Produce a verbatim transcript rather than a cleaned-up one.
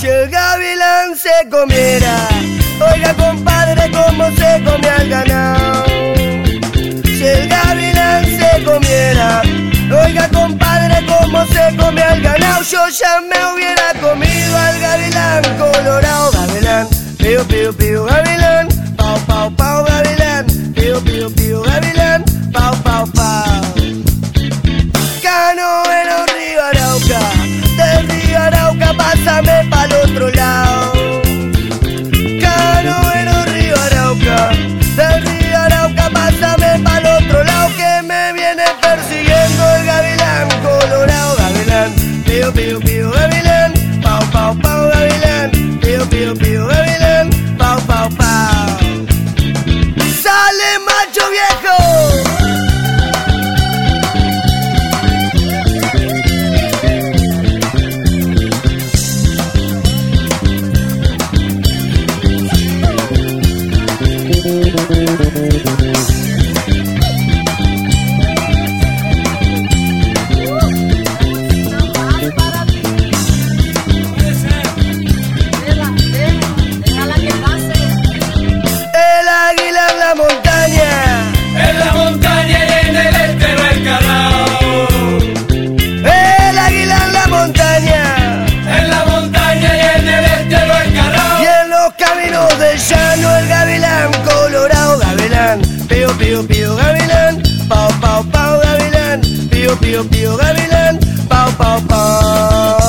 Si el gavilán se comiera, oiga compadre, cómo se come al ganado. Si el gavilán se comiera, oiga compadre, cómo se come al ganado. Yo ya me hubiera comido al gavilán colorado. Gavilán, pío, pío, pío, gavilán, pau, pau, pau, gavilán, pío, pío, pío, gavilán, pau, pau, pau. Canoero río Arauca, del río Arauca pásame pa'l otro lado. Canoero río Arauca, del río Arauca pásame pa'l otro lado, que me viene persiguiendo el gavilán colorado. Gavilán, pío, pío, pío, gavilán, pau, pau, pau, gavilán, pío, pío, pío, gavilán, pau, pau, pau. ¡Sale macho viejo! Pío, pío, gavilán, pau, pau, pau, gavilán, pío, pío, pío, gavilán, pau, pau, pau.